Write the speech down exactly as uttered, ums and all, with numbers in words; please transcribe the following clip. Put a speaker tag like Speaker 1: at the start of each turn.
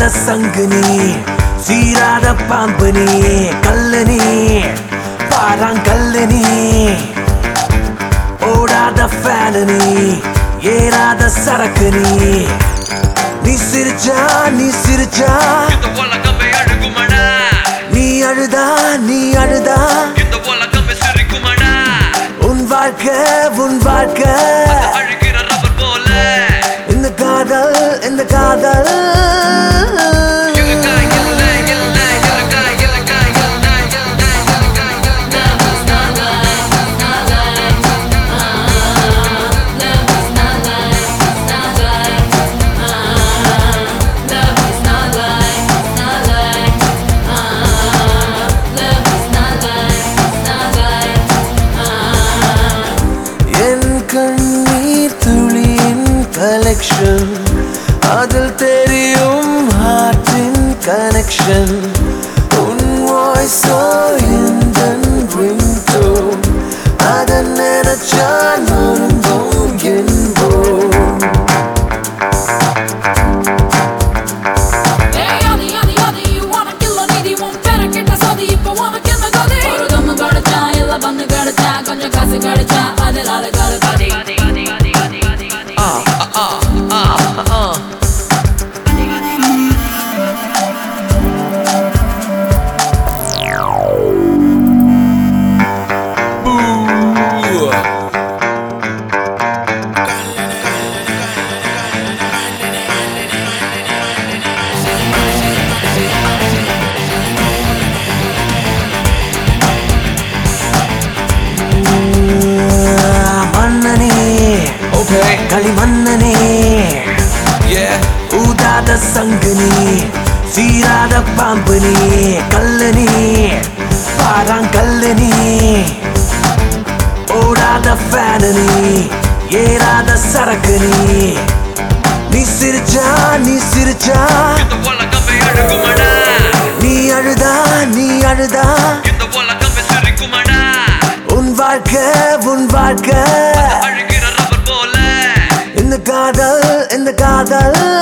Speaker 1: ஊதாத சங்குனி சீராத பாம்புனி கல்லனி பாறாங்கல்லனி ஓடாத ஃபேனனி ஏறாத சரக்குனி நீ சிரிச்சா நீ சிரிச்சா
Speaker 2: இந்த உலகமே அழுகுமடா
Speaker 1: நீ அழுதா நீ அழுதா
Speaker 2: இந்த உலகமே சிரிக்குமடா
Speaker 1: உன் வாழ்க்கை உன் வாழ்க்கை
Speaker 2: அழுகிற ரப்பர் போல
Speaker 1: இந்த காதல் இந்த காதல் கண்ணீர் துளியின் கலெக்ஷன் அதில் தெரியும் ஹார்ட்டின் கனெக்ஷன் உன் வாய்ஸோ இந்த ரிங்டோன் அதை நினைச்சா நொறுங்கும் என்போம்
Speaker 3: கொஞ்சம் காசு கிடைச்சா அதனால கால கதை
Speaker 1: களிமண்ணனே ஊதாத சங்குனி சீராத பாம்புனி கல்லனி பாறாங்கல்லனி ஓடாத ஃபேனனி ஏறாத சரக்குனி நீ சிரிச்சா நீ சிரிச்சா
Speaker 2: இந்த உலகமே அழுகுமடா
Speaker 1: நீ அழுதா நீ அழுதா
Speaker 2: இந்த உலகமே சிரிக்குமடா
Speaker 1: உன் வாழ்க்கை உன் வாழ்க்கை
Speaker 2: அழுகிற ரப்பர் போல
Speaker 1: இந்த காதல் இந்த காதல்